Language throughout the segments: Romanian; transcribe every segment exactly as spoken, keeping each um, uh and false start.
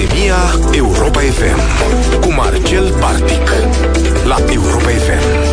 Academia Europa F M cu Marcel Bartic la Europa F M.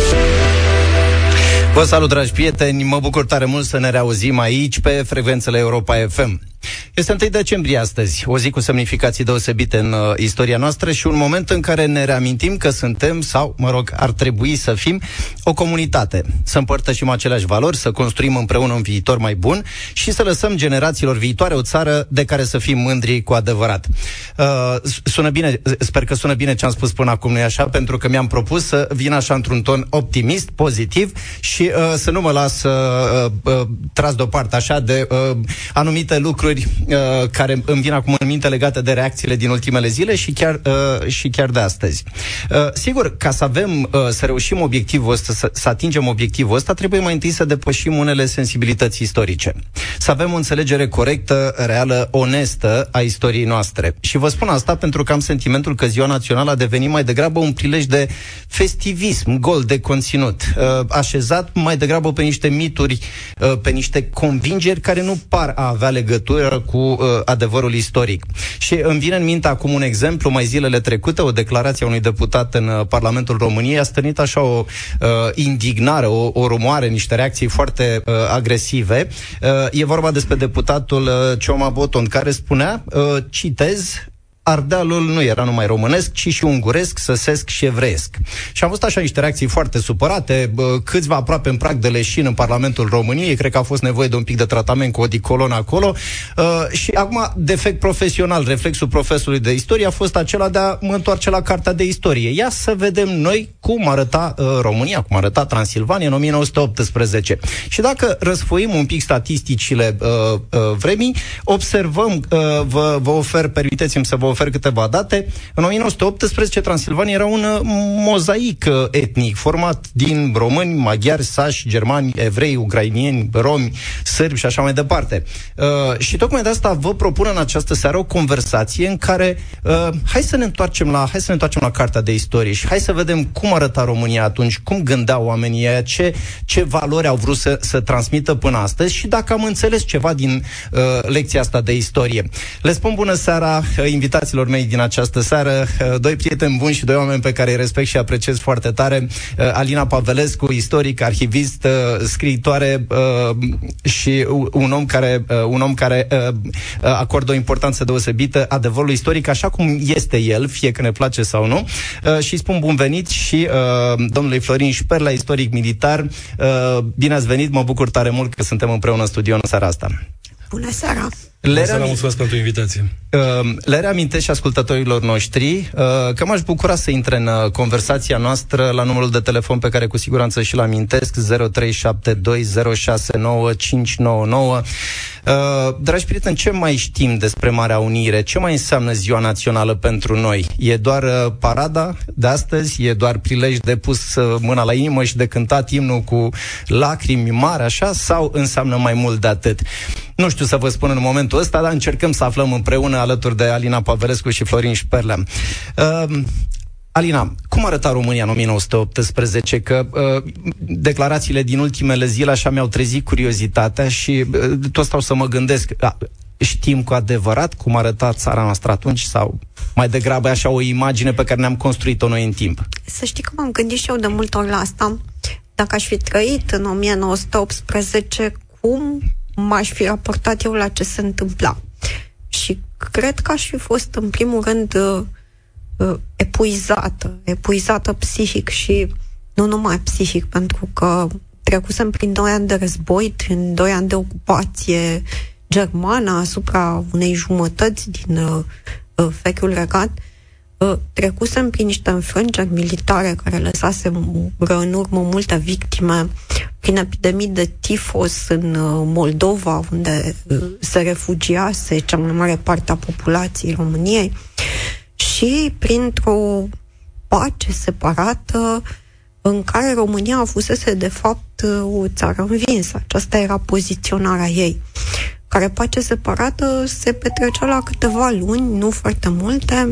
Vă salut, dragi prieteni, mă bucur tare mult să ne reauzim aici pe frecvențele Europa F M. Este întâi decembrie astăzi, o zi cu semnificații deosebite în uh, istoria noastră și un moment în care ne reamintim că suntem, sau, mă rog, ar trebui să fim o comunitate, să împărtășim aceleași valori, să construim împreună un viitor mai bun și să lăsăm generațiilor viitoare o țară de care să fim mândri cu adevărat. Uh, sună bine, sper că sună bine ce am spus până acum, nu-i așa? Pentru că mi-am propus să vin așa într-un ton optimist, pozitiv și uh, să nu mă las uh, uh, tras deoparte așa de uh, anumite lucruri Uh, care îmi vin acum în minte legate de reacțiile din ultimele zile și chiar, uh, și chiar de astăzi. Uh, sigur, ca să avem, uh, să reușim obiectivul ăsta, să, să atingem obiectivul ăsta, trebuie mai întâi să depășim unele sensibilități istorice. Să avem o înțelegere corectă, reală, onestă a istoriei noastre. Și vă spun asta pentru că am sentimentul că Ziua Națională a devenit mai degrabă un prilej de festivism, gol de conținut, uh, așezat mai degrabă pe niște mituri, uh, pe niște convingeri care nu par a avea legătură cu uh, adevărul istoric. Și îmi vine în minte acum un exemplu, mai zilele trecute, o declarație a unui deputat în uh, Parlamentul României a stârnit așa o uh, indignare, o, o rumoare, niște reacții foarte uh, agresive. Uh, e vorba despre deputatul uh, Cioma Boton, care spunea, uh, citez, Ardealul nu era numai românesc, ci și unguresc, săsesc și evreiesc. Și am văzut așa niște reacții foarte supărate, câțiva aproape în prag de leșin în Parlamentul României, cred că a fost nevoie de un pic de tratament cu odicolon acolo. Și acum, defect profesional, reflexul profesorului de istorie a fost acela de a mă întoarce la cartea de istorie. Ia să vedem noi cum arăta România, cum arăta Transilvania în o mie nouă sute optsprezece. Și dacă răsfoim un pic statisticile vremii, observăm, vă, vă ofer, permiteți-mi să vă ofer câteva date. În o mie nouă sute optsprezece, Transilvania era un mozaic etnic format din români, maghiari, sași, germani, evrei, ucrainieni, romi, sârbi și așa mai departe. Uh, și tocmai de asta vă propun în această seară o conversație în care uh, hai să ne întoarcem la hai să ne întoarcem la cartea de istorie și hai să vedem cum arăta România atunci, cum gândeau oamenii aia, ce, ce valori au vrut să, să transmită până astăzi și dacă am înțeles ceva din uh, lecția asta de istorie. Le spun bună seara uh, invitaților mei din această seară, doi prieteni buni și doi oameni pe care îi respect și apreciez foarte tare. Alina Pavelescu, istoric, arhivist, scriitoare și un om care, un om care acordă o importanță deosebită adevărului istoric, așa cum este el, fie că ne place sau nu. Și spun bun venit și domnului Florin Șperla, istoric militar. Bine ați venit, mă bucur tare mult că suntem împreună în studio în seara asta. Bună seara! Le reami... mulțumesc pentru invitație. Uh, le reamintesc și ascultătorilor noștri uh, că m-aș bucura să intre în uh, conversația noastră la numărul de telefon pe care cu siguranță și-l amintesc, zero trei șapte doi zero șase nouă cinci nouă nouă. Uh, dragi prieteni, ce mai știm despre Marea Unire? Ce mai înseamnă Ziua Națională pentru noi? E doar uh, parada de astăzi? E doar prilej de pus uh, mâna la inimă și de cântat imnul cu lacrimi mari, așa? Sau înseamnă mai mult de atât? Nu știu să vă spun în momentul ăsta, dar încercăm să aflăm împreună alături de Alina Pavelescu și Florin Șperlea. Uh, Alina, cum arăta România în o mie nouă sute optsprezece? Că uh, declarațiile din ultimele zile așa mi-au trezit curiozitatea și uh, tot stau să mă gândesc, uh, știm cu adevărat cum arăta țara noastră atunci sau mai degrabă așa o imagine pe care ne-am construit-o noi în timp? Să știi că m-am gândit și eu de multe ori la asta. Dacă aș fi trăit în o mie nouă sute optsprezece, cum m-aș fi raportat eu la ce se întâmpla? Și cred că aș fi fost în primul rând uh, uh, epuizată, epuizată psihic și nu numai psihic, pentru că trecusem prin doi ani de război, prin doi ani de ocupație germană asupra unei jumătăți din uh, uh, vechiul regat, uh, trecusem prin niște înfrângeri militare care lăsase în urmă multe victime, prin epidemii de tifos în uh, Moldova, unde uh, se refugiase cea mai mare parte a populației României, și printr-o pace separată în care România a fusese de fapt o țară învinsă. Aceasta era poziționarea ei, care pace separată se petrecea la câteva luni, nu foarte multe,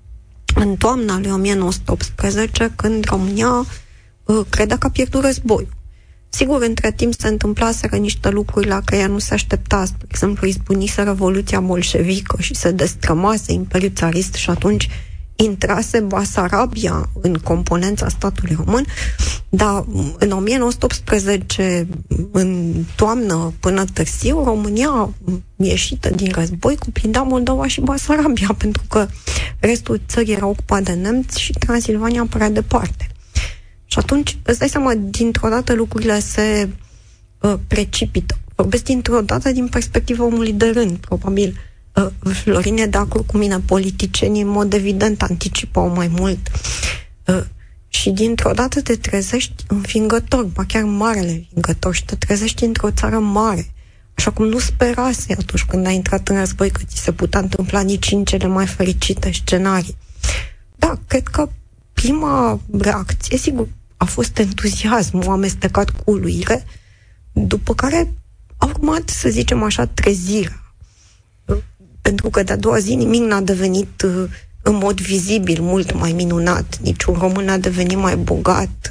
în toamna lui o mie nouă sute optsprezece, când România uh, credea că a pierdut războiul. Sigur, între timp se întâmplaseră niște lucruri la care ea nu se aștepta. De exemplu, izbucnise Revoluția bolșevică și se destrămase Imperiul Țarist și atunci intrase Basarabia în componența statului român, dar în o mie nouă sute optsprezece, în toamnă până târziu, România ieșită din război cuprindea Moldova și Basarabia, pentru că restul țării era ocupat de nemți și Transilvania părea departe. Și atunci, îți dai seama, dintr-o dată lucrurile se uh, precipită. Vorbesc dintr-o dată din perspectiva omului de rând, probabil. Uh, Florin e de acord cu mine, politicienii în mod evident anticipau mai mult. Uh, și dintr-o dată te trezești înfingător, ba chiar marele înfingător, și te trezești într-o țară mare. Așa cum nu sperase atunci când ai intrat în război că ți se putea întâmpla nici în cele mai fericite scenarii. Da, cred că prima reacție, sigur, a fost entuziasmul amestecat cu uluire, după care a urmat, să zicem așa, trezirea. Pentru că de-a doua zi nimic n-a devenit în mod vizibil mult mai minunat. Niciun român n-a devenit mai bogat,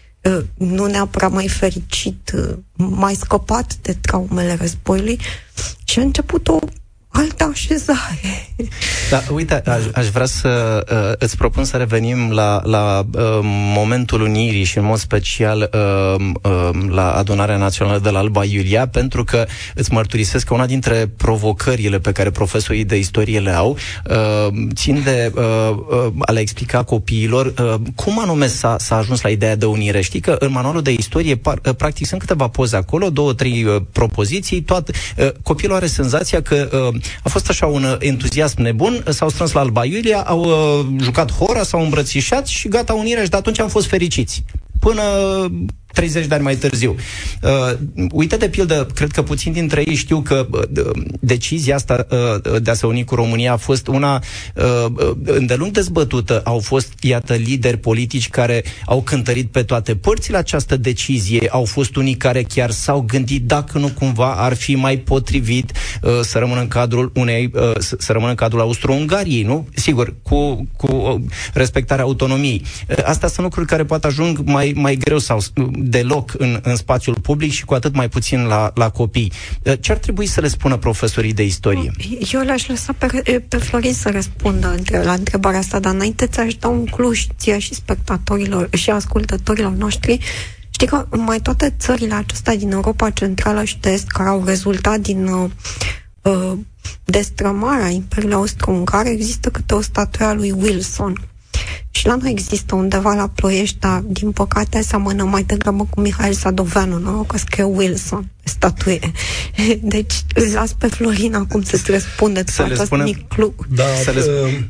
nu neapărat mai fericit, mai scăpat de traumele războiului, și a început o altă așezare. Da, uite, aș, aș vrea să uh, îți propun să revenim la, la uh, momentul unirii și în mod special uh, uh, la Adunarea Națională de la Alba Iulia, pentru că îți mărturisesc că una dintre provocările pe care profesorii de istorie le au uh, țin de uh, uh, a le explica copiilor uh, cum anume s-a, s-a ajuns la ideea de unire. Știi că în manualul de istorie par, uh, practic sunt câteva poze acolo, două, trei uh, propoziții, toate, uh, copilul are senzația că uh, a fost așa un entuziasm nebun, s-au strâns la Alba Iulia, au uh, jucat hora, s-au îmbrățișat și gata, unirea, și de atunci am fost fericiți. Până treizeci de ani mai târziu. Uh, uite, de pildă, cred că puțin dintre ei știu că uh, decizia asta uh, de a se uni cu România a fost una uh, îndelung dezbătută. Au fost, iată, lideri politici care au cântărit pe toate părțile această decizie. Au fost unii care chiar s-au gândit dacă nu cumva ar fi mai potrivit uh, să rămână în cadrul unei, uh, să, să rămână în cadrul Austro-Ungariei, nu? Sigur, cu, cu uh, respectarea autonomiei. Uh, astea sunt lucruri care poate ajung mai, mai greu sau deloc în, în spațiul public și cu atât mai puțin la, la copii. Ce ar trebui să le spună profesorii de istorie? Eu le-aș lăsa pe, pe Florin să răspundă la întrebarea asta, dar înainte ți-aș da un cluj ție și spectatorilor și ascultătorilor noștri. Știi că mai toate țările acestea din Europa Centrală și de Est, care au rezultat din uh, uh, destrămarea Imperiului Austro-Ungar, există câte o statuie a lui Wilson. Și la noi există undeva la Ploiești, dar din păcate seamănă mai degrabă cu Mihail Sadoveanu, nu? Că scrie Wilson, statuie. Deci îl las pe Florin acum să-ți răspunde să le spunem, da, să, le,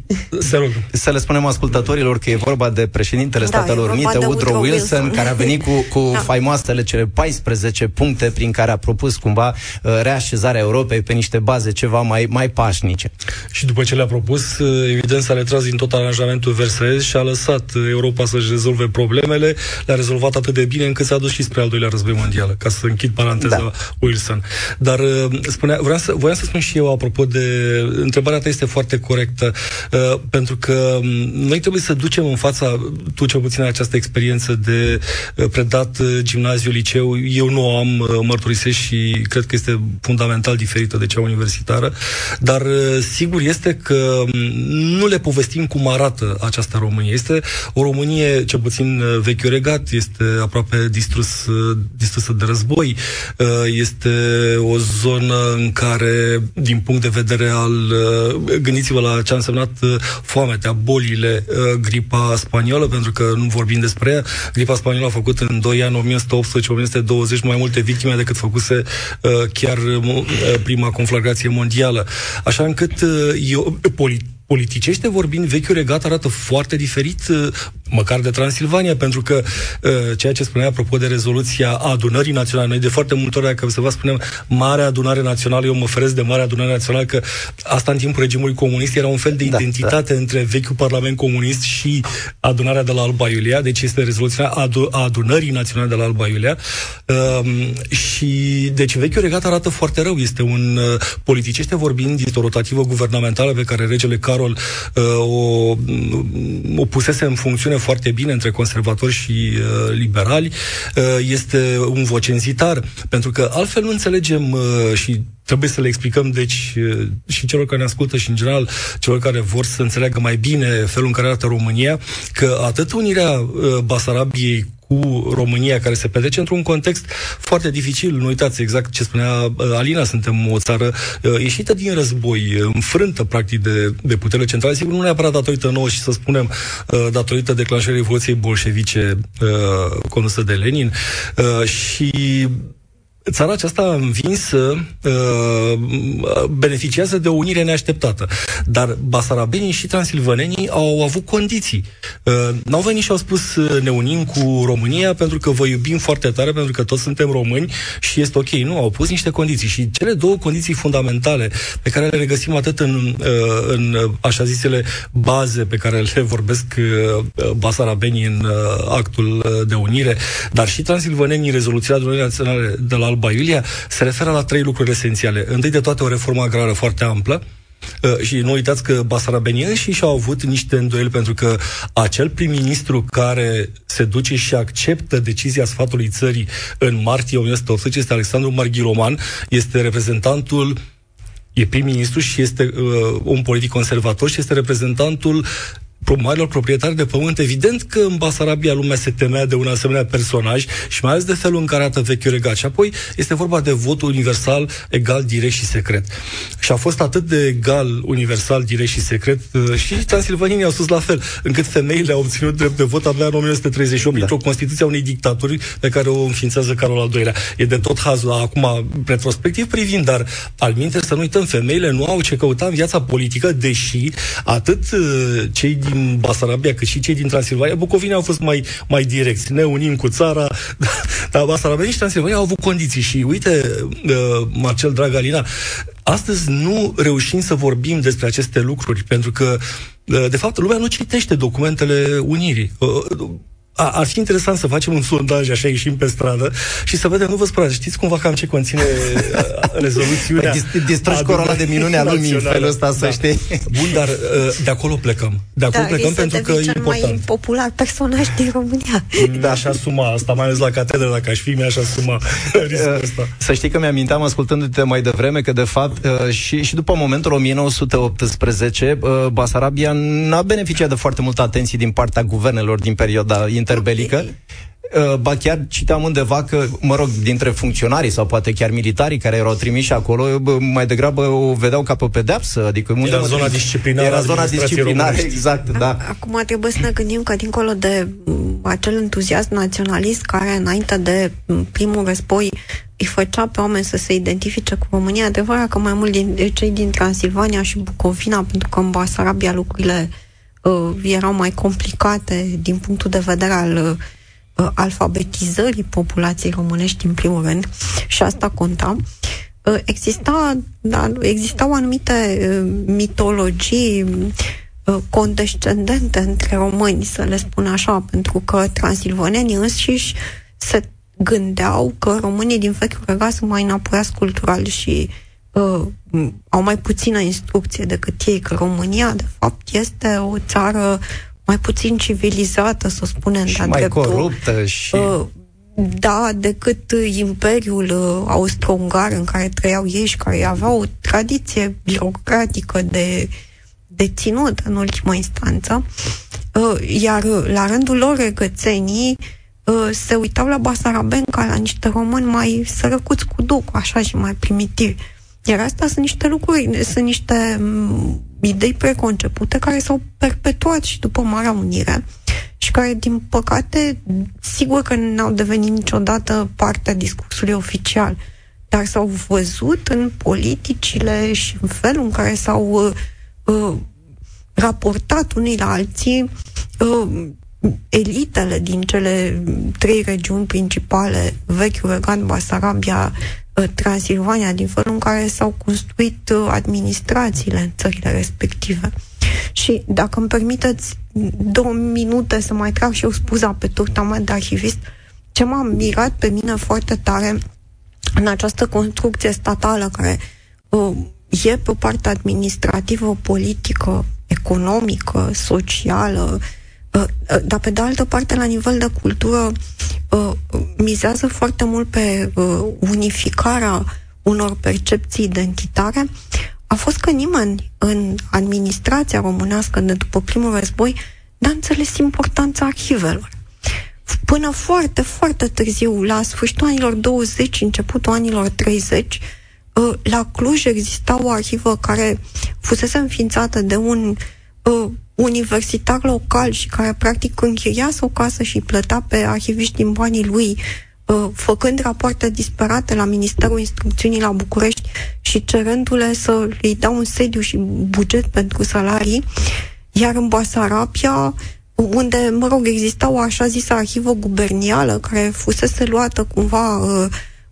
să, să le spunem ascultătorilor că e vorba de președintele da, Statelor Unite, Woodrow Wilson, Wilson, care a venit cu, cu da. faimoasele cele paisprezece puncte prin care a propus cumva reașezarea Europei pe niște baze ceva mai, mai pașnice. Și după ce le-a propus, evident s-a retras din tot aranjamentul Versailles și a lăsat Europa să-și rezolve problemele, le-a rezolvat atât de bine încât s-a dus și spre al doilea război mondial, ca să închid paranteza da. Wilson. Dar spunea, vreau să, voiam să spun și eu, apropo de întrebarea ta, este foarte corectă, uh, pentru că noi trebuie să ducem în fața, tu cel puțin această experiență de uh, predat uh, gimnaziu, liceu, eu nu o am, uh, mărturisesc și cred că este fundamental diferită de cea universitară, dar uh, sigur este că nu le povestim cum arată această Românie. Este o Românie, cel puțin uh, vechiul regat, este aproape distrus, uh, distrusă de război, uh, este o zonă în care, din punct de vedere al... Gândiți-vă la ce a însemnat foametea, bolile, gripa spaniolă, pentru că nu vorbim despre ea. Gripa spaniolă a făcut în doi ani, o mie o sută optsprezece - o mie o sută douăzeci, mai multe victime decât făcuse chiar prima conflagrație mondială. Așa încât eu, polit- politicește vorbind, vechiul regat arată foarte diferit, măcar de Transilvania, pentru că ceea ce spunea apropo de rezoluția Adunării Naționale, noi de foarte multe ori, dacă să vă spunem Marea Adunare Națională, eu mă feresc de Marea Adunare Națională, că asta în timpul regimului comunist era un fel de da, identitate da. între vechiul Parlament comunist și Adunarea de la Alba Iulia, deci este rezoluția adu- Adunării Naționale de la Alba Iulia. Um, și deci vechiul regat arată foarte rău, este un uh, politicește vorbind, este o rotativă guvernamentală pe care regele Carol uh, o, o pusese în funcțiune funcționeze foarte bine între conservatori și uh, liberali, uh, este un vocenzitar, pentru că altfel nu înțelegem uh, și trebuie să le explicăm, deci, uh, și celor care ne ascultă și, în general, celor care vor să înțeleagă mai bine felul în care arată România, că atât unirea uh, Basarabiei cu România, care se petrece într-un context foarte dificil. Nu uitați exact ce spunea Alina, suntem o țară uh, ieșită din război, înfrântă, practic, de, de puterile centrale. Sigur, nu neapărat datorită nouă și, să spunem, uh, datorită declanșării Revoluției bolșevice uh, condusă de Lenin. Uh, și țara aceasta învinsă uh, beneficiază de o unire neașteptată. Dar basarabenii și transilvanenii au avut condiții. Uh, n-au venit și au spus ne unim cu România pentru că vă iubim foarte tare, pentru că toți suntem români și este ok. Nu, au pus niște condiții. Și cele două condiții fundamentale pe care le regăsim atât în, uh, în așa zisele baze pe care le vorbesc uh, basarabenii în uh, actul de unire, dar și transilvanenii în rezoluția adunării naționale de la Alba Iulia, se referă la trei lucruri esențiale. Întâi de toate, o reformă agrară foarte amplă, uh, și nu uitați că basarabenii înșiși au avut niște îndoieli, pentru că acel prim-ministru care se duce și acceptă decizia sfatului țării în martie o mie nouă sute optsprezece este Alexandru Marghiroman, este reprezentantul, e prim-ministru și este uh, un politic conservator și este reprezentantul marilor proprietari de pământ. Evident că în Basarabia lumea se temea de un asemenea personaj și mai ales de felul în care arată vechiul regat. Și apoi este vorba de vot universal, egal, direct și secret. Și a fost atât de egal, universal, direct și secret, și transilvanenii au spus la fel, încât femeile au obținut drept de vot abia în o mie nouă sute treizeci și opt, da, într-o Constituție a unei dictaturi pe care o înființează Carol al doilea. E de tot hazul, acum, retrospectiv privind, dar alminte, să nu uităm, femeile nu au ce căuta în viața politică, deși atât cei din Basarabia, cât și cei din Transilvania, Bucovina au fost mai, mai direcți. Ne unim cu țara, dar Basarabia și Transilvania au avut condiții. Și uite, uh, Marcel, drag Alina, astăzi nu reușim să vorbim despre aceste lucruri, pentru că, uh, de fapt, lumea nu citește documentele unirii. Uh, Ar fi interesant să facem un sondaj, așa, ieșim pe stradă și să vedem, nu vă sperați, știți cumva cam ce conține rezoluțiunea? Păi distrugi coroana de minune a lumii în felul ăsta, să da. știi. Bun, dar de acolo plecăm. De acolo da, plecăm pentru că e important. Cel mai popular personaj din România. Da, aș asuma asta, mai ales la catedră, dacă aș fi, mi-aș asuma riscul ăsta. Să știi că mi-aminteam, ascultându-te mai devreme, că de fapt și, și după momentul o mie nouă sute optsprezece, Basarabia n-a beneficiat de foarte multă atenție din partea guvernelor din perioada interbelică. Ba chiar citeam undeva că, mă rog, dintre funcționarii sau poate chiar militarii care erau trimiși acolo, mai degrabă o vedeau ca pe pedeapsă. Adică unde era zona disciplinară. Era zona disciplinară, exact, da. Acum trebuie să ne gândim că dincolo de acel entuziasm naționalist care înainte de primul război îi făcea pe oameni să se identifice cu România, adevărat că mai mult din cei din Transilvania și Bucovina, pentru că în Basarabia lucrurile uh, erau mai complicate din punctul de vedere al uh, alfabetizării populației românești, în primul rând, și asta conta. Exista, da, existau anumite mitologii condescendente între români, să le spun așa, pentru că transilvanenii înșiși se gândeau că românii din vechiul regat sunt mai înapoiați cultural și uh, au mai puțină instrucție decât ei, că România, de fapt, este o țară mai puțin civilizată, să spunem, și de-a mai dreptul, coruptă și... Uh, da, decât Imperiul uh, Austro-Ungar în care trăiau ei și care aveau o tradiție birocratică de, de ținut în ultimă instanță. Uh, iar la rândul lor regățenii uh, se uitau la basarabeni ca la niște români mai sărăcuți cu duc, așa, și mai primitivi. Iar astea sunt niște lucruri, sunt niște um, idei preconcepute care s-au perpetuat și după Marea Unire și care, din păcate, sigur că n-au devenit niciodată partea discursului oficial, dar s-au văzut în politicile și în felul în care s-au uh, uh, raportat unii la alții uh, elitele din cele trei regiuni principale, Vechiul Regat, Basarabia, Transilvania, din felul în care s-au construit administrațiile în țările respective. Și dacă îmi permiteți două minute să mai trag și eu spuza pe turta mea de arhivist, ce m-a mirat pe mine foarte tare în această construcție statală care uh, e pe partea administrativă, politică, economică, socială, Dar pe de altă parte, la nivel de cultură, mizează foarte mult pe unificarea unor percepții identitare. A fost că nimeni în administrația românească de după primul război n-a înțeles importanța arhivelor. Până foarte, foarte târziu, la sfârșitul anilor douăzeci, începutul anilor treizeci, la Cluj exista o arhivă care fusese înființată de un uh, universitar local și care practic închiriase o casă și plătea pe arhiviști din banii lui, uh, făcând rapoarte disperate la Ministerul Instrucțiunii la București și cerându-le să îi dea un sediu și buget pentru salarii. Iar în Basarabia, unde, mă rog, exista o așa zisă arhivă gubernială care fusese luată cumva uh,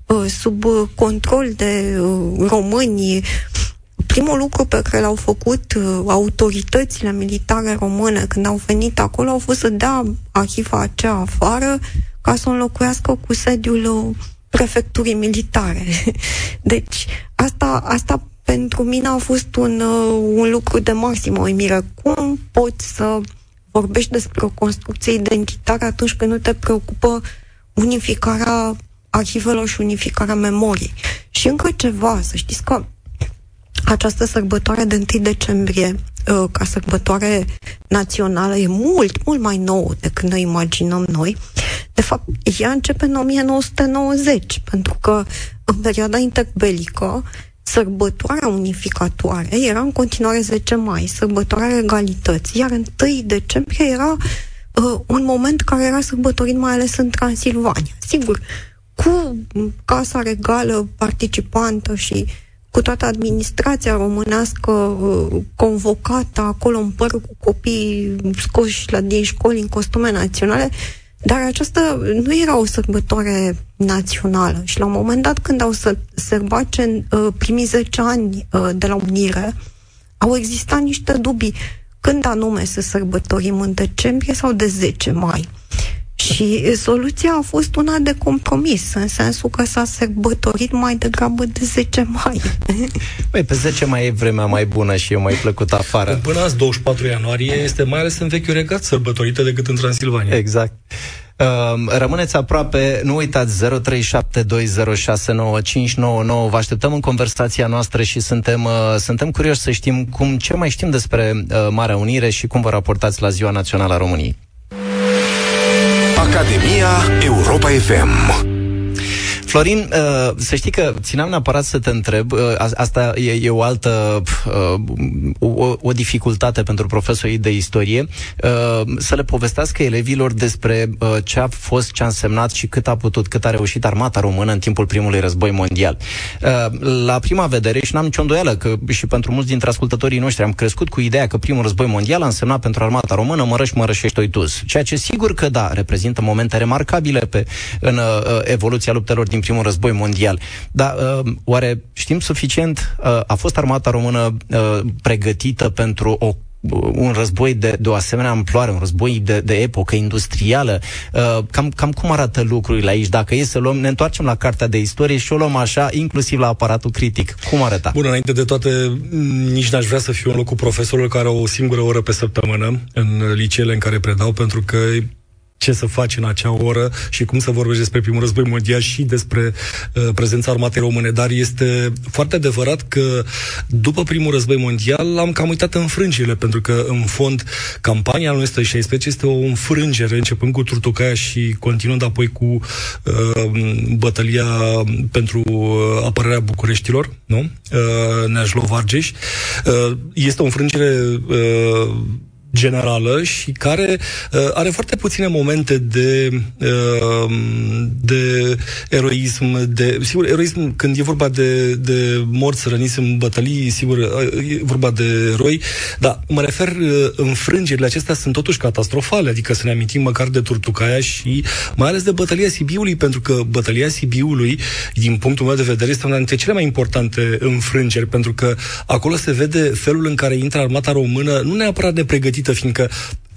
sub control de uh, români. Primul lucru pe care l-au făcut uh, autoritățile militare române când au venit acolo au fost să dea arhiva aceea afară ca să o înlocuiască cu sediul uh, prefecturii militare. Deci, asta, asta pentru mine a fost un, uh, un lucru de maximă uimire. Cum poți să vorbești despre o construcție identitară atunci când nu te preocupă unificarea arhivelor și unificarea memoriei? Și încă ceva, să știți că această sărbătoare de întâi decembrie, ca sărbătoare națională, e mult, mult mai nouă decât ne imaginăm noi. De fapt, ea începe în o mie nouă sute nouăzeci, pentru că în perioada interbelică, sărbătoarea unificatoare era în continuare zece mai, sărbătoarea egalității, iar întâi decembrie era uh, un moment care era sărbătorit mai ales în Transilvania. Sigur, cu Casa Regală participantă și cu toată administrația românească uh, convocată acolo în păr cu copii scoși la, din școli în costume naționale, dar aceasta nu era o sărbătoare națională. Și la un moment dat, când au să sărbace uh, primii zece ani uh, de la unire, au existat niște dubii când anume să sărbătorim, în decembrie sau de zece mai. Și soluția a fost una de compromis, în sensul că s-a sărbătorit mai degrabă de zece mai. Băi, pe zece mai e vremea mai bună și e mai plăcut afară. Până azi, douăzeci și patru ianuarie, este mai ales în Vechiul Regat sărbătorită decât în Transilvania. Exact. Uh, rămâneți aproape, nu uitați, zero trei șapte doi zero șase nouă cinci nouă nouă. Vă așteptăm în conversația noastră și suntem, uh, suntem curioși să știm cum, ce mai știm despre uh, Marea Unire și cum vă raportați la Ziua Națională a României. Academia Europa F M. Florin, uh, să știi că țineam neapărat să te întreb, uh, asta e, e o altă uh, o, o dificultate pentru profesorii de istorie, uh, să le povestească elevilor despre uh, ce a fost, ce a însemnat și cât a putut, cât a reușit armata română în timpul primului război mondial. Uh, la prima vedere, și n-am nicio îndoială că și pentru mulți dintre ascultătorii noștri am crescut cu ideea că primul război mondial a însemnat pentru armata română mărăși, mărășești-o-i tus, ceea ce sigur că da, reprezintă momente remarcabile pe, în uh, evoluția luptelor din primul război mondial. Dar uh, oare știm suficient? Uh, a fost armata română uh, pregătită pentru o, un război de, de o asemenea amploare, un război de, de epocă industrială? Uh, cam, cam cum arată lucrurile aici? Dacă e să luăm, ne întoarcem la cartea de istorie și o luăm așa, inclusiv la aparatul critic. Cum arăta? Bun, înainte de toate, nici n-aș vrea să fiu în locul profesorilor care au o singură oră pe săptămână în liceele în care predau, pentru că ce să faci în acea oră și cum să vorbești despre primul război mondial și despre uh, prezența armatei române. Dar este foarte adevărat că după primul război mondial am cam uitat înfrângerile, pentru că în fond campania în o mie nouă sute șaisprezece este o înfrângere, începând cu Turtucaia și continuând apoi cu uh, bătălia pentru uh, apărarea Bucureștilor, nu? Uh, Neajlov-Argeș. Uh, este o înfrângere uh, generală și care uh, are foarte puține momente de uh, de eroism, de, sigur, eroism când e vorba de, de morți răniți în bătălii, sigur, e vorba de eroi, dar mă refer, uh, înfrângerile acestea sunt totuși catastrofale, adică să ne amintim măcar de Turtucaia și mai ales de bătălia Sibiului, pentru că bătălia Sibiului, din punctul meu de vedere, este una dintre cele mai importante înfrângeri, pentru că acolo se vede felul în care intră armata română, nu neapărat nepregătită, fiindcă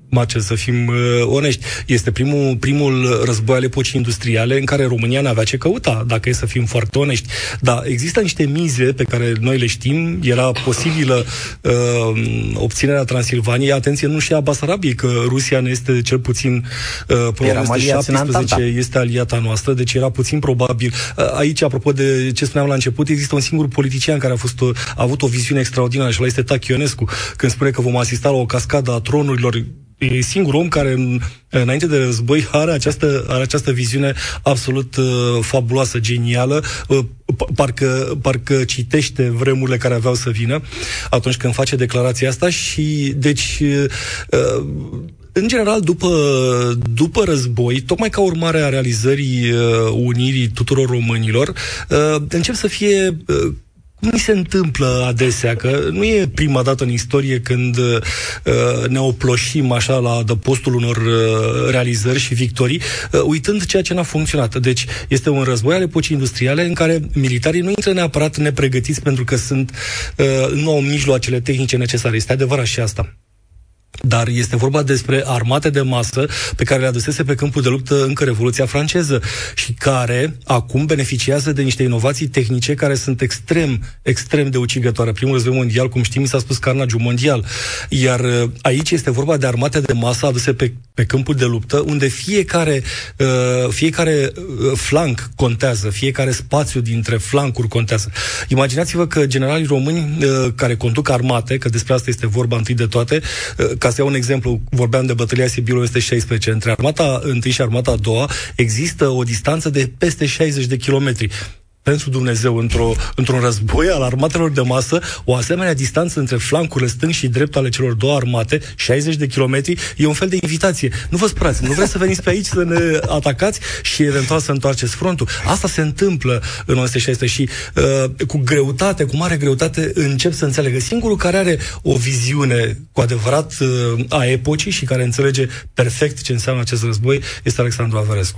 Marcel, să fim uh, onești. Este primul, primul război al epocii industriale în care România n-avea ce căuta, dacă e să fim foarte onești. Dar există niște mize pe care noi le știm. Era posibilă uh, obținerea Transilvaniei. Atenție, nu și a Basarabiei, că Rusia ne este cel puțin uh, până la șaptesprezece, este aliata noastră, deci era puțin probabil. Uh, aici, apropo de ce spuneam la început, există un singur politician care a, fost o, a avut o viziune extraordinară și ăla este Tachi Ionescu, când spune că vom asista la o cascadă a tronurilor. E singurul om care în, înainte de război are această, are această viziune absolut uh, fabuloasă, genială, uh, parcă, parcă citește vremurile care aveau să vină atunci când face declarația asta și deci uh, în general, după, după război, tocmai ca urmare a realizării uh, unirii tuturor românilor, uh, încep să fie uh, cum ni se întâmplă adesea, că nu e prima dată în istorie când uh, ne oploșim așa la adăpostul unor uh, realizări și victorii, uh, uitând ceea ce n-a funcționat. Deci este un război al epocii industriale în care militarii nu intră neapărat nepregătiți pentru că sunt, uh, nu au mijloacele tehnice necesare. Este adevărat și asta. Dar este vorba despre armate de masă pe care le adusese pe câmpul de luptă încă Revoluția franceză și care acum beneficiază de niște inovații tehnice care sunt extrem, extrem de ucigătoare. Primul război mondial, cum știm, mi s-a spus carnagiul mondial. Iar aici este vorba de armate de masă aduse pe, pe câmpul de luptă, unde fiecare, uh, fiecare flanc contează, fiecare spațiu dintre flancuri contează. Imaginați-vă că generalii români uh, care conduc armate, că despre asta este vorba întâi de toate, uh, ca să iau un exemplu, vorbeam de bătălia Sibiului o sută șaisprezece, între armata întâi și armata a doua există o distanță de peste șaizeci de kilometri. Pentru Dumnezeu, într-o, într-un război al armatelor de masă, o asemenea distanță între flancurile stâng și drept ale celor două armate, șaizeci de kilometri, e un fel de invitație. Nu vă sperați, nu vreți să veniți pe aici să ne atacați și eventual să întoarceți frontul. Asta se întâmplă în o sută șaisprezece și uh, cu greutate, cu mare greutate, încep să înțelegă. Singurul care are o viziune cu adevărat uh, a epocii și care înțelege perfect ce înseamnă acest război este Alexandru Averescu.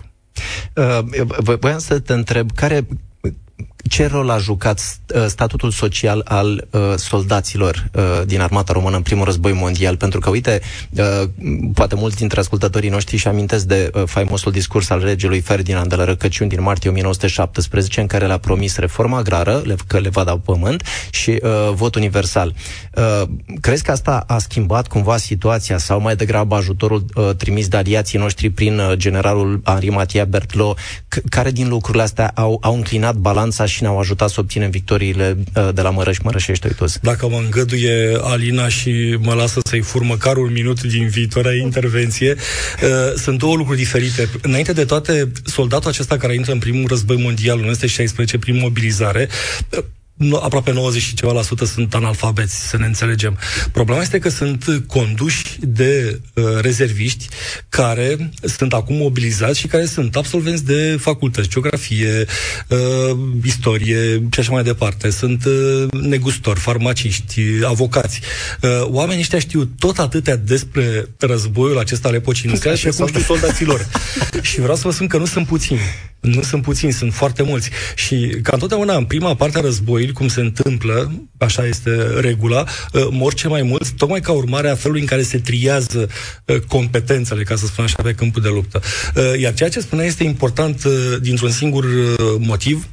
Uh, voiam să te întreb, care... ce rol a jucat statutul social al uh, soldaților uh, din armata română în primul război mondial? Pentru că, uite, uh, poate mulți dintre ascultătorii noștri și amintesc de uh, faimosul discurs al regelui Ferdinand de la Răcăciuni din martie o mie nouă sute șaptesprezece, în care le-a promis reforma agrară, le, că le va da pământ, și uh, vot universal. Uh, crezi că asta a schimbat cumva situația sau mai degrabă ajutorul uh, trimis de aliații noștri prin uh, generalul Henri Mathieu Berthelot, c- care din lucrurile astea au, au înclinat balanța și ne-au ajutat să obținem victoriile uh, de la Mărăș, Mărășești, Oitos? Dacă mă îngăduie Alina și mă lasă să-i fur măcar un minut din viitoarea intervenție, uh, sunt două lucruri diferite. Înainte de toate, soldatul acesta care intră în primul război mondial, în o sută șaisprezece, prin mobilizare, uh, aproape nouăzeci și ceva la sută sunt analfabeți, să ne înțelegem. Problema este că sunt conduși de uh, rezerviști care sunt acum mobilizați și care sunt absolvenți de facultăți, geografie, uh, istorie și așa mai departe. Sunt uh, negustori, farmaciști, avocați. Uh, oamenii ăștia știu tot atâtea despre războiul acesta al epocii industriale și cum știu soldaților. Și vreau să vă spun că nu sunt puțini. Nu sunt puțini, sunt foarte mulți. Și ca întotdeauna, în prima parte a războiului, cum se întâmplă, așa este regula, mor ce mai mulți, tocmai ca urmare a felului în care se triază competențele, ca să spun așa, pe câmpul de luptă. Iar ceea ce spunea este important dintr-un singur motiv.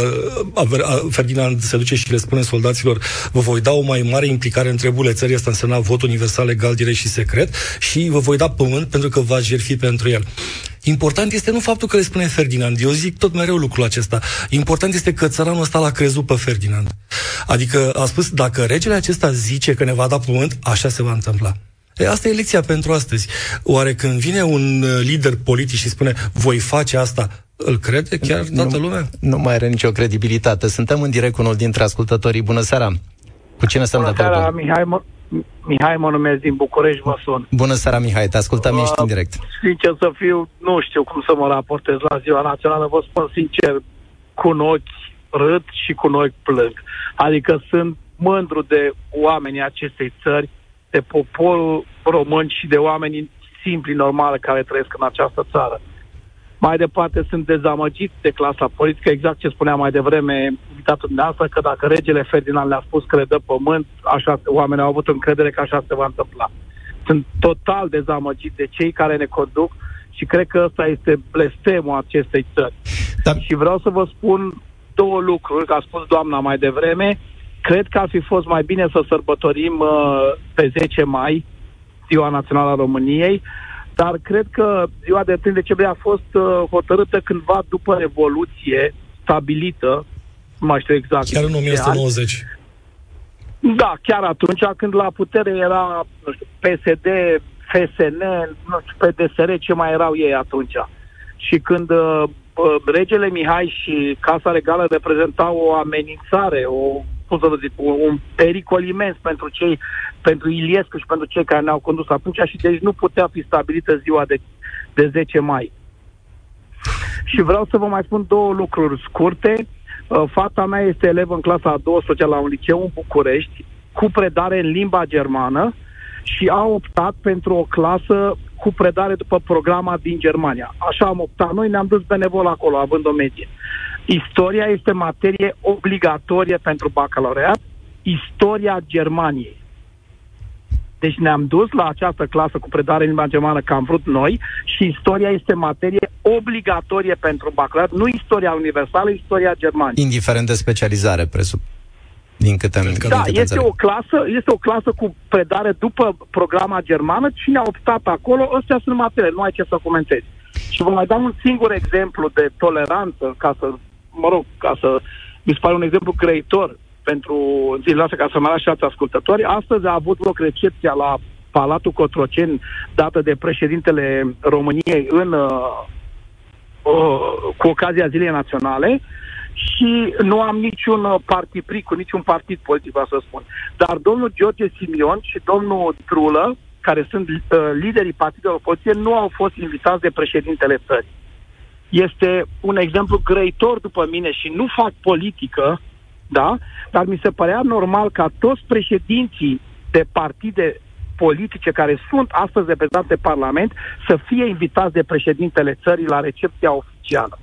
Ferdinand se duce și le spune soldaților: vă voi da o mai mare implicare în treburile țării, asta însemna vot universal, egal, direct și secret, și vă voi da pământ pentru că v-ați jertfi pentru el. Important este nu faptul că le spune Ferdinand, eu zic tot mereu lucrul acesta. Important este că țăranul ăsta l-a crezut pe Ferdinand. Adică a spus, dacă regele acesta zice că ne va da pământ, așa se va întâmpla. E, asta e lecția pentru astăzi. Oare când vine un lider politic și spune, voi face asta, îl crede chiar toată nu, lumea? Nu mai are nicio credibilitate. Suntem în direct cu unul dintre ascultătorii. Bună seara! Cu cine stăm de vorbă? Bună seara, Mihai, mă, Mihai mă numesc, din București, vă sun. Bună seara, Mihai, te ascultăm, uh, ești în direct. Sincer să fiu, nu știu cum să mă raportez la Ziua Națională, vă spun sincer, cu un ochi râd și cu un ochi plâng. Adică sunt mândru de oamenii acestei țări, de poporul român și de oamenii simpli, normali, care trăiesc în această țară. Mai departe, sunt dezamăgit de clasa politică, exact ce spunea mai devreme invitatul dumneavoastră, că dacă regele Ferdinand le-a spus că le dă pământ, așa, oamenii au avut încredere că așa se va întâmpla. sunt total dezamăgit de cei care ne conduc și cred că ăsta este blestemul acestei țări. Da. Și vreau să vă spun două lucruri, că a spus doamna mai devreme. Cred că ar fi fost mai bine să sărbătorim uh, pe zece mai, Ziua Națională a României, dar cred că ziua de întâi decembrie a fost uh, hotărâtă cândva după Revoluție, stabilită, nu mai știu exact. Chiar în o mie nouă sute nouăzeci. Da, chiar atunci când la putere era, nu știu, P S D, F S N, nu știu, P D S R, ce mai erau ei atunci. Și când uh, regele Mihai și Casa Regală reprezentau o amenințare, o, cum să vă zic, un pericol imens pentru cei, pentru Iliescu și pentru cei care ne-au condus atunci, și deci nu putea fi stabilită ziua de, de zece mai. Și vreau să vă mai spun două lucruri scurte. Uh, fata mea este elevă în clasa a douăsprezecea la un liceu în București, cu predare în limba germană, și a optat pentru o clasă cu predare după programa din Germania. Așa am optat. Noi ne-am dus benevol acolo, având o medie. Istoria este materie obligatorie pentru bacalaureat, istoria Germaniei. Deci ne-am dus la această clasă cu predare în limba germană, că am vrut noi, și istoria este materie obligatorie pentru bacalaureat, nu istoria universală, istoria Germaniei. Indiferent de specializare, presupun. Din câte am Da, este o clasă, este o clasă cu predare după programa germană. Cine a optat acolo, ăstea sunt materie, nu ai ce să comentezi. Și vă mai dau un singur exemplu de toleranță, ca să, mă rog, ca să mi se pare un exemplu grăitor pentru zilele astea, ca să mă și alți ascultători. Astăzi a avut loc recepția la Palatul Cotroceni, dată de președintele României în, uh, uh, cu ocazia Zilei Naționale. Și nu am niciun partipri cu niciun partid politic, vreau să spun. Dar domnul George Simion și domnul Trulă, care sunt uh, liderii partidelor opoziție, nu au fost invitați de președintele țării. Este un exemplu grăitor după mine și nu fac politică, da? Dar mi se părea normal ca toți președinții de partide politice care sunt astăzi reprezentate în Parlament să fie invitați de președintele țării la recepția oficială.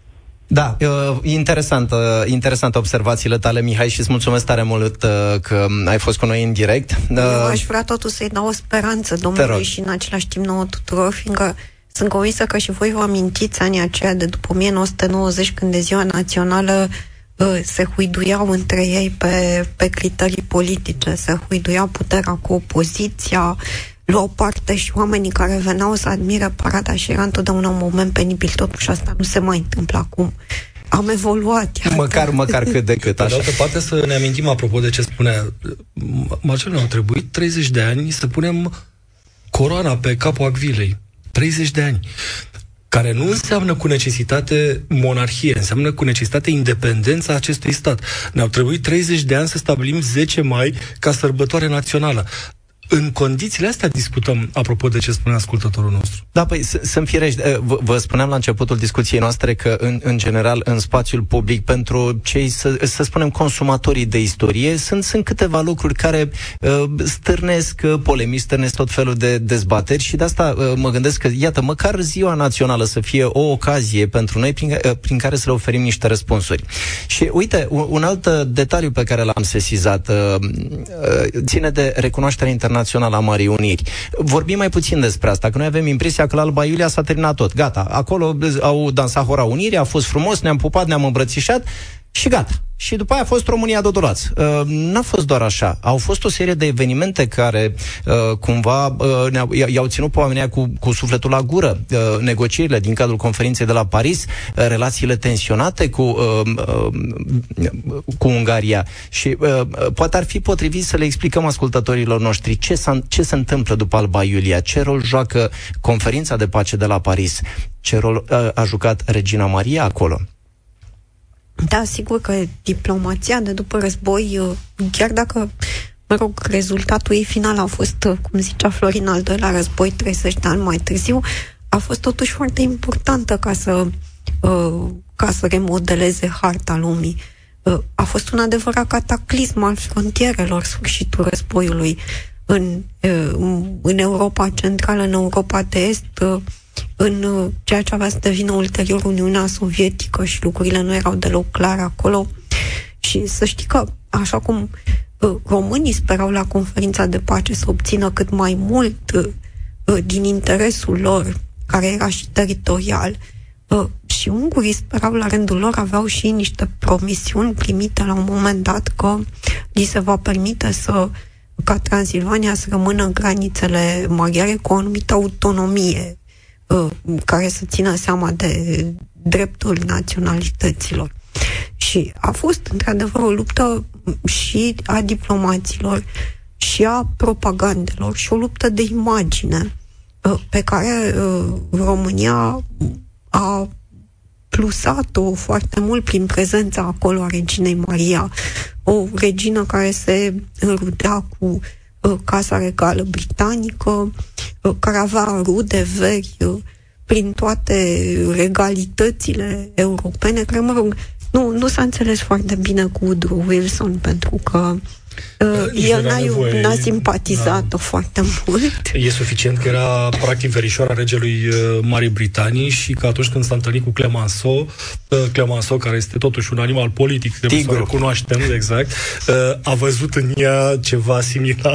Da, interesantă, interesantă observațiile tale, Mihai, și îți mulțumesc tare mult că ai fost cu noi în direct. Eu aș vrea totuși să-i dau o speranță domnului și în același timp nouă tuturor, fiindcă sunt convinsă că și voi vă amintiți anii aceia de după o mie nouă sute nouăzeci, când de Ziua Națională se huiduiau între ei pe, pe criterii politice, se huiduia puterea cu opoziția, luau parte și oamenii care veneau să admire parada și era întotdeauna un moment penibil. Totuși asta nu se mai întâmplă acum. Am evoluat. Iată. Măcar, măcar cât de cât. Pe de altă parte, să ne amintim, apropo de ce spunea Marcel, ne-au trebuit treizeci de ani să punem coroana pe capul acvilei. treizeci de ani. Care nu înseamnă cu necesitate monarhie, înseamnă cu necesitate independența acestui stat. Ne-au trebuit treizeci de ani să stabilim zece mai ca sărbătoare națională. În condițiile astea discutăm, apropo de ce spunea ascultătorul nostru. Da, păi sunt firești. Vă, vă spuneam la începutul discuției noastre că, în, în general, în spațiul public, pentru cei, să, să spunem, consumatorii de istorie, sunt, sunt câteva lucruri care uh, stârnesc uh, polemici, stârnesc tot felul de dezbateri și de asta uh, mă gândesc că, iată, măcar Ziua Națională să fie o ocazie pentru noi prin, uh, prin care să le oferim niște răspunsuri. Și, uite, un, un alt detaliu pe care l-am sesizat uh, uh, ține de recunoașterea internațională a Marii Uniri. Vorbim mai puțin despre asta, că noi avem impresia că la Alba Iulia s-a terminat tot. Gata, acolo au dansat hora Unirii, a fost frumos, ne-am pupat, ne-am îmbrățișat și gata. Și după aia a fost România Dodolaț. Uh, n-a fost doar așa. Au fost o serie de evenimente care uh, cumva uh, i-au ținut pe oamenii cu, cu sufletul la gură. Uh, negocierile din cadrul conferinței de la Paris, uh, relațiile tensionate cu, uh, uh, cu Ungaria. Și uh, poate ar fi potrivit să le explicăm ascultătorilor noștri ce, s-a, ce se întâmplă după Alba Iulia, ce rol joacă conferința de pace de la Paris, ce rol uh, a jucat Regina Maria acolo. Da, sigur că diplomația de după război, chiar dacă, mă rog, rezultatul ei final a fost, cum zicea Florin, al doilea război, treizeci de ani mai târziu, a fost totuși foarte importantă ca să, ca să remodeleze harta lumii. A fost un adevărat cataclism al frontierelor, sfârșitul războiului în, în Europa Centrală, în Europa de Est, în ceea ce avea să devină ulterior Uniunea Sovietică, și lucrurile nu erau deloc clare acolo. Și să știi că, așa cum uh, românii sperau la conferința de pace să obțină cât mai mult uh, uh, din interesul lor, care era și teritorial, uh, și ungurii sperau la rândul lor, aveau și niște promisiuni primite la un moment dat că li se va permite să ca Transilvania să rămână în granițele maghiare cu o anumită autonomie uh, care să țină seama de dreptul naționalităților. Și a fost, într-adevăr, o luptă și a diplomaților și a propagandelor și o luptă de imagine uh, pe care uh, România a plusat-o foarte mult prin prezența acolo a reginei Maria, o regină care se înrudea cu uh, Casa Regală Britanică, uh, care avea rude veri uh, prin toate regalitățile europene, care, mă rog, nu, nu s-a înțeles foarte bine cu Woodrow Wilson, pentru că Uh, el n-a, nevoie, n-a simpatizat-o da. foarte mult. E suficient că era practic verișoara regelui uh, Marii Britanii și că atunci când s-a întâlnit cu Clemenceau, uh, Clemenceau, care este totuși un animal politic, trebuie să o recunoaștem, exact, uh, a văzut în ea ceva similar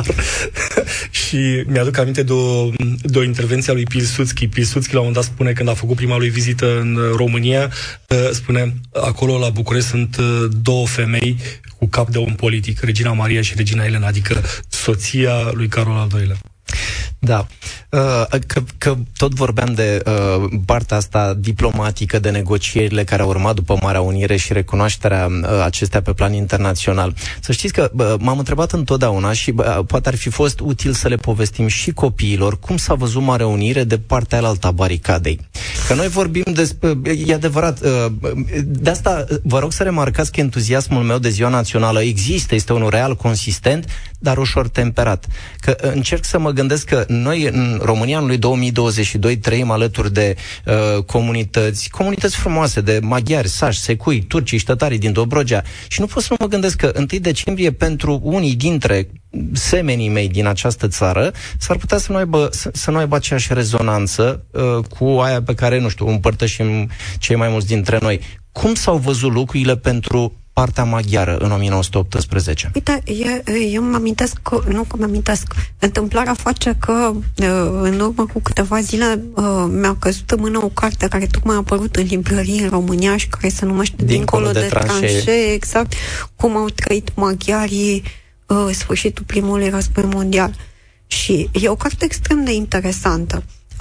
și mi-aduc aminte de o, de o intervenție a lui Pilsudski. Pilsudski la un moment dat spune, când a făcut prima lui vizită în România, uh, spune, acolo la București sunt uh, două femei cu cap de om politic, Regina Maria și Regina Elena, adică soția lui Carol al doilea. Da. Că, că tot vorbeam de uh, partea asta diplomatică, de negocierile care au urmat după Marea Unire și recunoașterea uh, acestea pe plan internațional. Să știți că uh, m-am întrebat întotdeauna și uh, poate ar fi fost util să le povestim și copiilor cum s-a văzut Marea Unire de partea alaltă a baricadei. Că noi vorbim despre... E adevărat, uh, de asta vă rog să remarcați că entuziasmul meu de Ziua Națională există, este unul real, consistent, dar ușor temperat. Că uh, încerc să mă gândesc că noi în România anului două mii douăzeci și doi trăim alături de uh, comunități, comunități frumoase, de maghiari, sași, secui, turcii și tătarii din Dobrogea. Și nu pot să nu mă gândesc că întâi decembrie pentru unii dintre semenii mei din această țară s-ar putea să nu aibă, să, să nu aibă aceeași rezonanță uh, cu aia pe care, nu știu, împărtășim cei mai mulți dintre noi. Cum s-au văzut lucrurile pentru partea maghiară în o mie nouă sute optsprezece? Uite, eu mă amintesc, că, nu că mă amintesc, întâmplarea face că în urmă cu câteva zile mi-a căzut în mână o carte care tocmai a apărut în librărie în România și care se numește Dincolo, Dincolo de, de tranșee, exact cum au trăit maghiarii uh, sfârșitul primului război mondial. Și e o carte extrem de interesantă.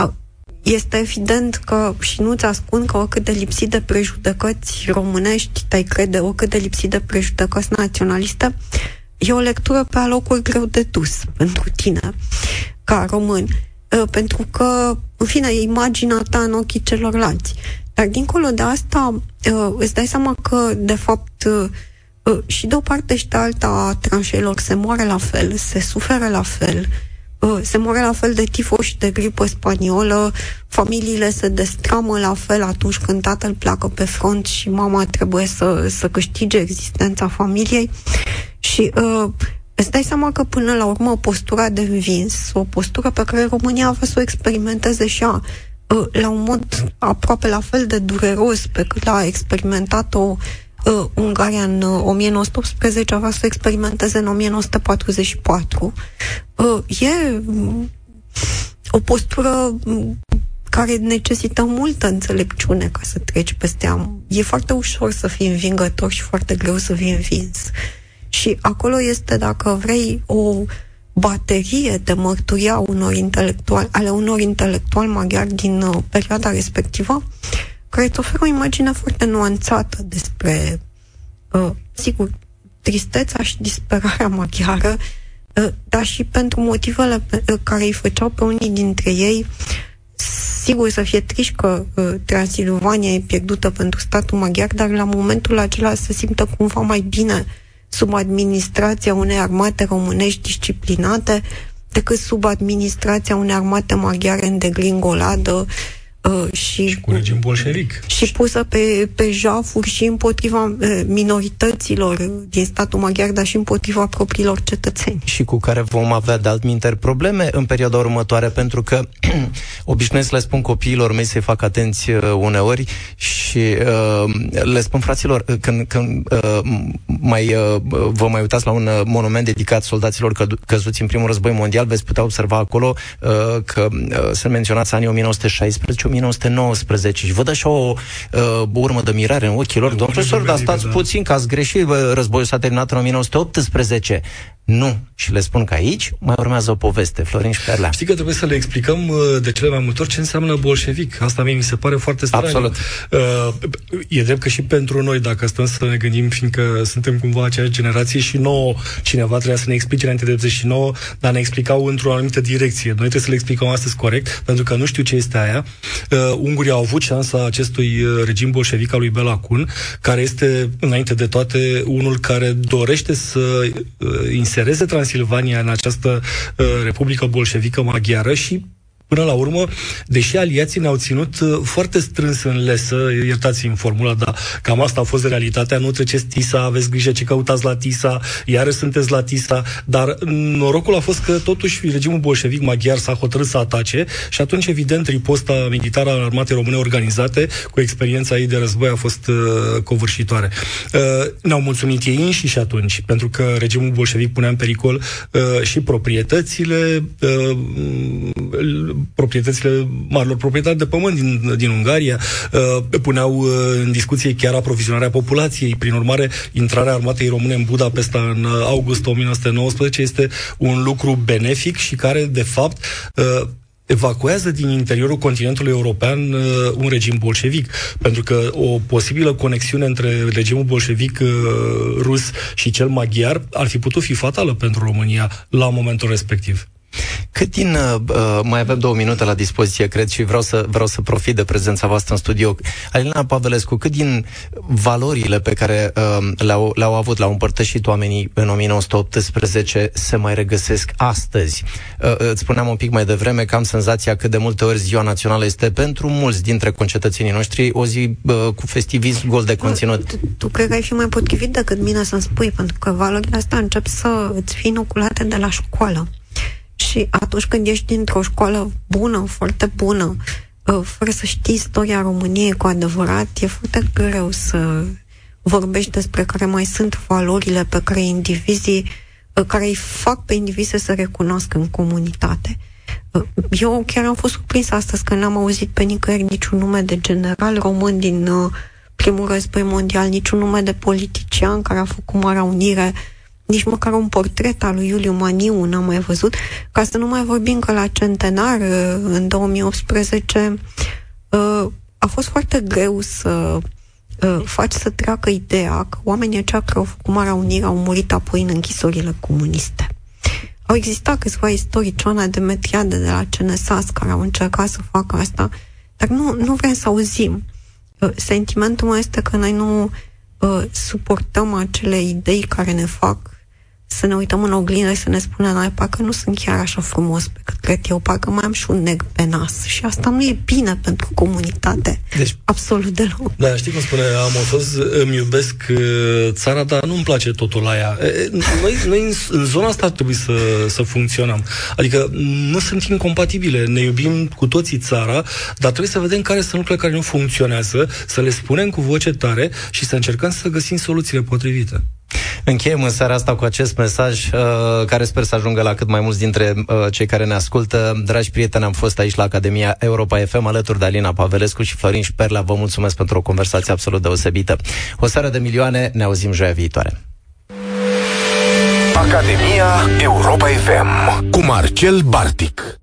Este evident că, și nu-ți ascund că oricât de lipsit de prejudecăți românești te-ai crede, oricât de lipsit de prejudecăți naționaliste, e o lectură pe alocuri greu de dus pentru tine, ca român, pentru că, în fine, e imaginea ta în ochii celorlalți. Dar, dincolo de asta, îți dai seama că, de fapt, și de o parte și de alta a tranșeilor se moare la fel, se suferă la fel, se moare la fel de tifo și de gripă spaniolă, familiile se destramă la fel atunci când tatăl pleacă pe front și mama trebuie să, să câștige existența familiei. Și uh, îți dai seama că până la urmă postura de învins, o postură pe care România avea să o experimenteze și ea uh, la un mod aproape la fel de dureros pe cât a experimentat-o Uh, Ungaria în uh, o mie nouă sute optsprezece, avea să experimenteze în o mie nouă sute patruzeci și patru. Uh, e um, o postură um, care necesită multă înțelepciune ca să treci peste ea. E foarte ușor să fii învingător și foarte greu să fii învins. Și acolo este, dacă vrei, o baterie de mărturii a unor intelectuali, ale unor intelectuali maghiari din uh, perioada respectivă, care îți oferă o imagine foarte nuanțată despre, uh, sigur, tristețea și disperarea maghiară, uh, dar și pentru motivele pe, uh, care îi făceau pe unii dintre ei, sigur, să fie triști că uh, Transilvania e pierdută pentru statul maghiar, dar la momentul acela se simtă cumva mai bine sub administrația unei armate românești disciplinate decât sub administrația unei armate maghiare în degringoladă, uh, și, și cu regim bolșevic. Și pusă pe, pe jafuri și împotriva uh, minorităților din statul maghiar, dar și împotriva propriilor cetățeni. Și cu care vom avea de altminteri probleme în perioada următoare, pentru că obișnuiesc să le spun copiilor mei să-i fac atenți uh, uneori și uh, le spun fraților, uh, când, când uh, mai, uh, vă mai uitați la un uh, monument dedicat soldaților că, căzuți în primul război mondial, veți putea observa acolo uh, că uh, sunt menționați anii o mie nouă sute șaisprezece - o mie nouă sute nouăsprezece și văd așa o uh, urmă de mirare în ochii lor. Domnul profesor, dar stați da. puțin, că ați greșit, războiul s-a terminat în o mie nouă sute optsprezece. Nu. Și le spun că aici mai urmează o poveste. Florin Șperlea. Știi că trebuie să le explicăm de cele mai multe ori ce înseamnă bolșevic. Asta mie mi se pare foarte straniu. Absolut. Uh, e drept că și pentru noi, dacă stăm să ne gândim, fiindcă suntem cumva aceeași generație și nouă, cineva trebuia să ne explice înainte de optzeci și nouă, dar ne explicau într-o anumită direcție. Noi trebuie să le explicăm astăzi corect, pentru că nu știu ce este aia. Uh, ungurii au avut șansa acestui regim bolșevic al lui Bela Kun, care este, înainte de toate, unul care dorește să uh, insereze Transilvania în această uh, Republică Bolșevică Maghiară și până la urmă, deși aliații ne-au ținut uh, foarte strâns în lesă, iertați-mi formula, dar cam asta a fost realitatea, nu treceți Tisa, aveți grijă ce căutați la Tisa, iarăși sunteți la Tisa, dar norocul a fost că totuși regimul bolșevic maghiar s-a hotărât să atace și atunci, evident, riposta militară a armatei române organizate, cu experiența ei de război, a fost uh, covârșitoare. Uh, ne-au mulțumit ei înșiși atunci, pentru că regimul bolșevic punea în pericol uh, și proprietățile uh, proprietățile marilor proprietari de pământ din, din Ungaria, uh, puneau uh, în discuție chiar aprovizionarea populației. Prin urmare, intrarea armatei române în Budapesta în august o mie nouă sute nouăsprezece este un lucru benefic și care, de fapt, uh, evacuează din interiorul continentului european uh, un regim bolșevic, pentru că o posibilă conexiune între regimul bolșevic uh, rus și cel maghiar ar fi putut fi fatală pentru România la momentul respectiv. Cât din, uh, mai avem două minute la dispoziție, cred, și vreau să, vreau să profit de prezența voastră în studio. Alina Pavelescu, cât din valorile pe care uh, le-au, le-au avut, le-au împărtășit oamenii în o mie nouă sute optsprezece se mai regăsesc astăzi? Uh, îți spuneam un pic mai devreme că am senzația că de multe ori ziua națională este pentru mulți dintre concetățenii noștri o zi uh, cu festivism gol de conținut. Tu, tu cred că ai fi mai potrivit decât mine să-mi spui, pentru că valorile astea încep să îți fie inoculate de la școală. Și atunci când ești dintr-o școală bună, foarte bună, fără să știi istoria României cu adevărat, e foarte greu să vorbești despre care mai sunt valorile pe care indivizii, care îi fac pe indivizi să se recunoască în comunitate. Eu chiar am fost surprins astăzi că n-am auzit pe nicăieri niciun nume de general român din primul război mondial, niciun nume de politician care a făcut Marea Unire, nici măcar un portret al lui Iuliu Maniu n-am mai văzut, ca să nu mai vorbim că la centenar, în două mii optsprezece, a fost foarte greu să faci să treacă ideea că oamenii aceia care au făcut Marea Unire au murit apoi în închisorile comuniste. Au existat câțiva istorici, Oana Demetriade de la C N S A S, care au încercat să facă asta, dar nu, nu vrem să auzim. Sentimentul meu este că noi nu uh, suportăm acele idei care ne fac să ne uităm în oglindă și să ne spunem, noi, parcă nu sunt chiar așa frumos pe cât cred eu, parcă mai am și un neg pe nas. Și asta nu e bine pentru comunitate. Deci, absolut deloc. Da, știi cum spune Amotos, îmi iubesc țara, dar nu-mi place totul la ea. Noi, noi în, în zona asta ar trebui să, să funcționăm. Adică nu sunt incompatibile. Ne iubim cu toții țara, dar trebuie să vedem care sunt lucrurile care nu funcționează, să le spunem cu voce tare și să încercăm să găsim soluțiile potrivite. Încheiem în seara asta cu acest mesaj uh, care sper să ajungă la cât mai mulți dintre uh, cei care ne ascultă. Dragi prieteni, am fost aici la Academia Europa F M alături de Alina Pavelescu și Florin Șperlea. Vă mulțumesc pentru o conversație absolut deosebită. O seară de milioane, ne auzim joia viitoare. Academia Europa F M cu Marcel Bartic.